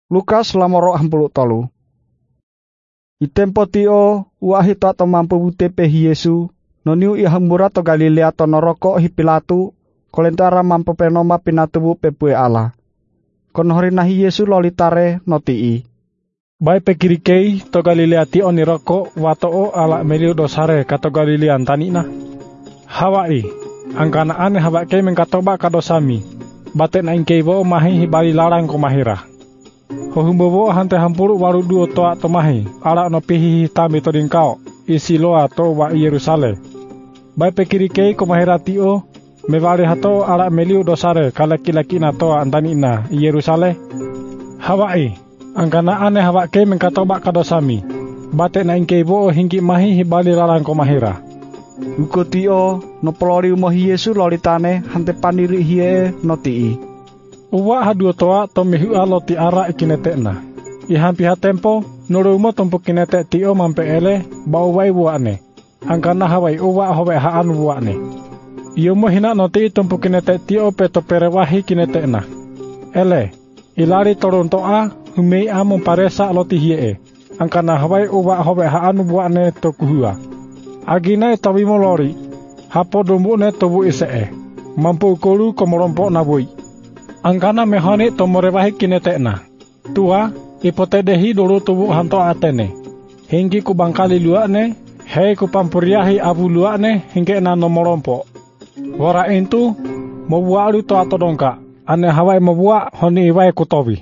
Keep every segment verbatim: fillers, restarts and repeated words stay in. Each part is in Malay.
Lukas lamoro hampulu tolu. Itempo tio uahi to ato mampu bute pe Yesu noniu ihambura to Galilea to noroko hi Pilatu kolentara mampu penoma pinatubu pepue ala. Konohori nahi Yesu lolitare notii. Bai pekirikei to Galilea ti oniroko watoo ala meliu dosare kato Galilean tanina. Hawai angkana ane hawake mengkatoba kadosami. Bate na inkeibo mahi hibali larang ko mahira. Hohumbobo hante hampuru waru duo toa tomahi ala no pihi tami to dingkao isi loa to wa Yerusalem. Bai pekirikei ko mahira tio mevali hato ala meliu dosare kalaki-laki na toa antanina Yerusalem. Hawai angkana ane hawake mengkatoba kadosami. Bate na inkeibo hinggi mahi hibali larang ko mahira. Uko tio no pelori umohi Yesu lolitane hante paniri hie notii. Uwa haduo toa to mihu alo ti ara ikinetekna. Ihampi hatempo nurumo tumpu kinete tio mampe ele ba uwai buane. Angkana hawai uwa howe haan buane. Iyomo hina noti tumpu kinete tio peto perewahi kinetekna. Ele ilari torun toa humei amon paresa alo ti hie. Angkana hawai uwa howe haan buane to kuhua. Agina tawimo lori hapo dumbu ne tubu isee. Mampu kolu komorompo nabui. Angkana mehoni tomorewahi kinetekna. Tua ipotedehi dulu tubuh hanto atene. Hinggi kubangkali luakne, hei kupampuriahi abu luakne hingga na nomorompo. Wara itu membuat lu to ato dongka. Ane hawai membuat honi iwai kutobi.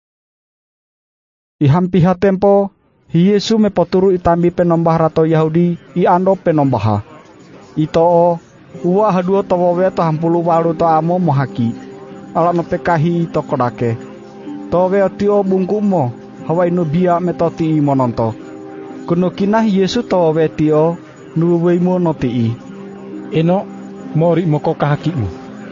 Ihampiha tempo Yesu mepoturu itambi penombah rato Yahudi i ando penombaha. Ito uwa haduo towowe to hampulu walu to amo mohaki. Ala no pekahi to kodake. Towe tio bungkumo hawai no bia metoti mononto. Kuno kinah Yesu towe tio nuweimo notii. Eno mori moko kahakimu.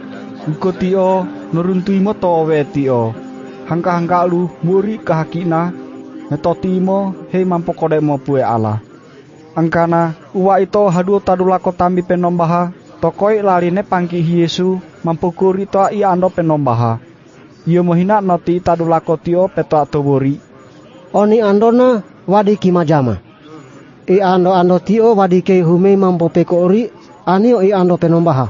Uko tio nuruntuimo towe tio. Hangka-hangka lu muri kahakina metotimo hei mampokodemo pue ala. Angkana uwa ito haduo tadulako tambi penombaha. Tokoi larine pangki Yesu mampukuri toa i ando penombaha. Iyo mohina noti tadulako tio peto atobori. Oni andona wadi kimajama. I ando ando tio wadi ke humei mampo pekori anio i ando penombaha.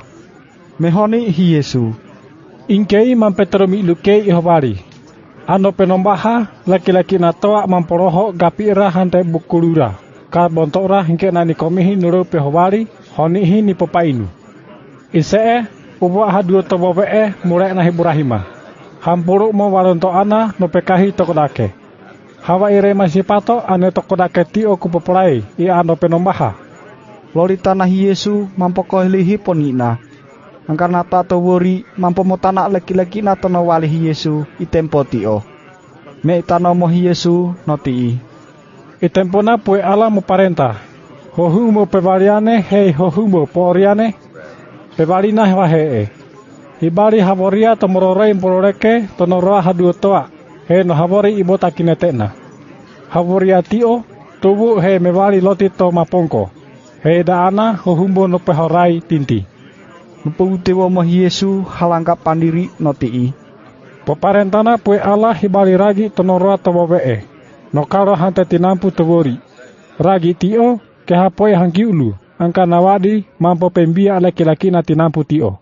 Mehoni Yesu. Ingkei mampeteromi luke ihobari. Ando penombaha laki-laki natoa mamporoho gapira hante bukulura. Ka bontora hingke nani komihi nuru pehobari honihi ni popainu. Isee uwa haduo tobowe murek nahi burahima. Hampuru mo waronto ana no pekahi tokodake. Hawa ire masipato ane tokodake tio kupopolai i ando penombaha. Lolita nahi Yesu mampokohlihi ponina. Angkana tato wori mampomotana laki-laki na tono walihi Yesu itempo tio. Me itano mohi Yesu notii. Itempona pue ala mo parenta. Hohumo pevaliane hei hohumo poriane. Pevalina wahee. Hibari havoria tomorore impoloreke tonoroa haduo toa. He no havori ibota kinetekna. Havoria tio tubu he mevali loti to mapongko. He daana hohumbo no pehorai tinti. Nuputewo mohi Yesu halangka pandiri notii. Poparentana pue ala hibali ragi tonoroa tobowe. Nokaro hante tinampu tewori. Ragi tio kehapoi hangki ulu. Angka nawadi mampo pembia laki-laki na tinampu tio.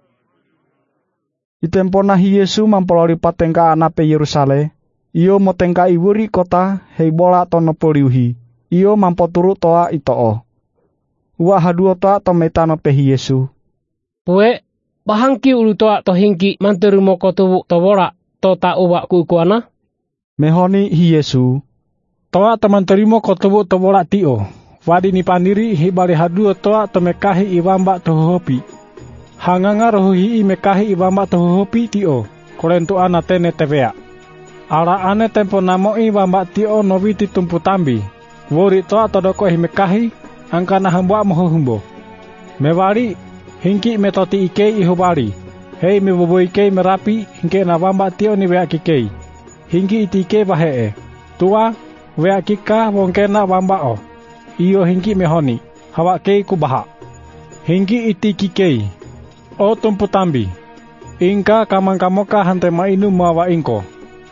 Itempo nahi Yesu mampolori patengka anape Yerusalem. Iyo motengka iwuri kota heibola tono poliuhi. Iyo mampo turu toa itoo. Uwa haduo toa tometano pehi Yesu. Pue bahangki ulu toa tohingki manteru moko tubu tobora tota uwa kuikuana. Mehoni hi Yesu. Toa temanterimo kotubu tobora tio. Wadi ni pandiri hibali haduo toa tomekahi iwamba tohohopi. Hanganga rohuhi imekahi iwamba tohohopi tio. Korentu ana tene tevea. Ara ane tempo namo iwamba tio noviti tumpu tambi. Wori toa todoko himekahi angkana hambua mohohumbo. Mewari hingki metoti ikei ihubari. Hei mebobo ikei merapi hingke na wamba tio ni wea kikei. Hingki itike bahee. Tua wea kika wongkena wamba o. Iyo hingki mehoni, hawa kei kubaha. Hingki itiki kei. O tumpu tambi. Ingka kamang kamoka hante mainu mawa ingko.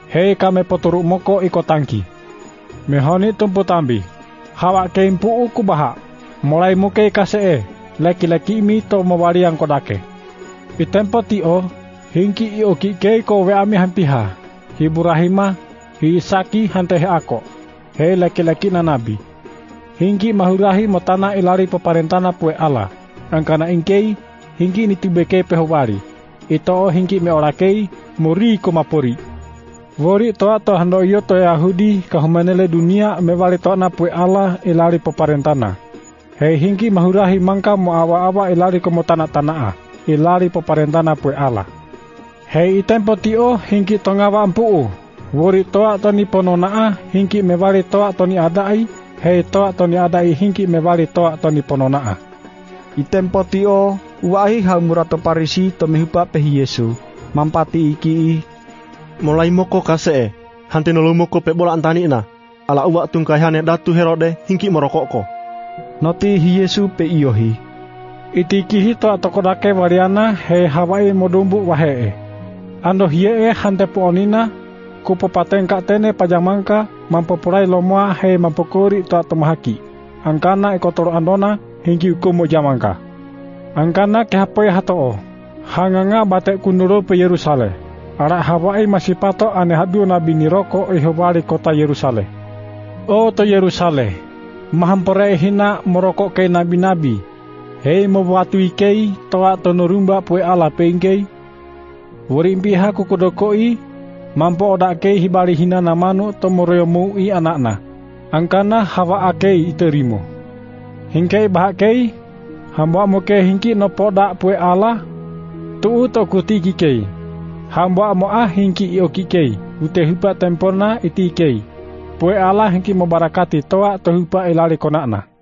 Hei kame poturuk moko iko tangki. Mehoni tumpu tambi. Hawak ke impu uku baha. Mulai muke kasee. Laki-laki imi to mawari yang kodake. I tempo tio. Hingki i oki ke ko we ami hampiha. Hi Burahima. Hi Isaki hantehe ako. Hei laki-laki na nabi. Hingki mahurahi motana ilari peparentana pue ala. Angkana ingkei. Hingki ni tibeke pehowari. Ito hingki me orakei. Muri ko mapori. Wori toa to hando iyo to Yahudi kahumanele dunia mewali toa na pue ala ilari peparentana. Hei hingki mahurahi mangka mo awa-awa ilari ko motana tanaa. Ilari peparentana pue ala. Hei itempo tio hingki tongawa ampuu. Wori toa to ni pononaa hingki mewali toa to ni adai. Hei toa to ni adai hingki mewali toa to ni pononaa. Itempo tio uahi haumurato parisi to mehupa pehi Yesu. Mampati iki mulai moko kasee, hanti nolu moko pe bola antani na, ala uwak tungkayane datu Herode hingki merokokko. Noti hi Yesu pe iyohi. Itikihi to atokodake wariana he Hawai modumbu wahee. Ando hiee hante puonina, kupo patengka tene pajamangka, mampopurai lomoa he mampokuri to atomahaki. Angkana ekotoro andona hingki ukumo jamangka. Angkana kehapoi hatoo, hanganga batek kunuro pe Yerusalem. Arak Hawai masih pato ane hadu nabi niroko ihobari kota Yerusalem. O to Yerusalem, mahampore hina morokok ke nabi-nabi. Hei mewatu ikei toa tonurumba pue ala peingkei. Warimpiha kukodokoi, mampo odakei hibari hina namanu tomoroyomu i anakna. Angkana hawa akei iterimo. Hingkei bahakei, hamba moke hingki no podak pue ala. Tuu to kutiki kei. Hamba moa hingki iokikei, ute hupa tempona itikei. Pue ala hingki membarakati toa tohupa ilari konakna.